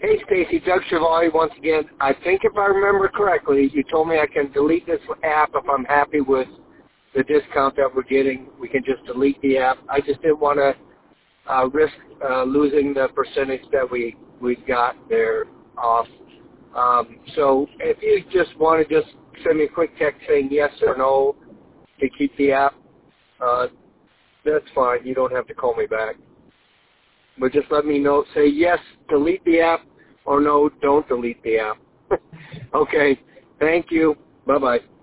Hey, Stacy, Doug Chevalier once again. I think if I remember correctly, you told me I can delete this app if I'm happy with the discount that we're getting. We can just delete the app. I just didn't want to risk losing the percentage that we got there off. So if you just want to just send me a quick text saying yes or no to keep the app, that's fine. You don't have to call me back. But just let me know. Say yes, delete the app, or no, don't delete the app. Okay. Thank you. Bye-bye.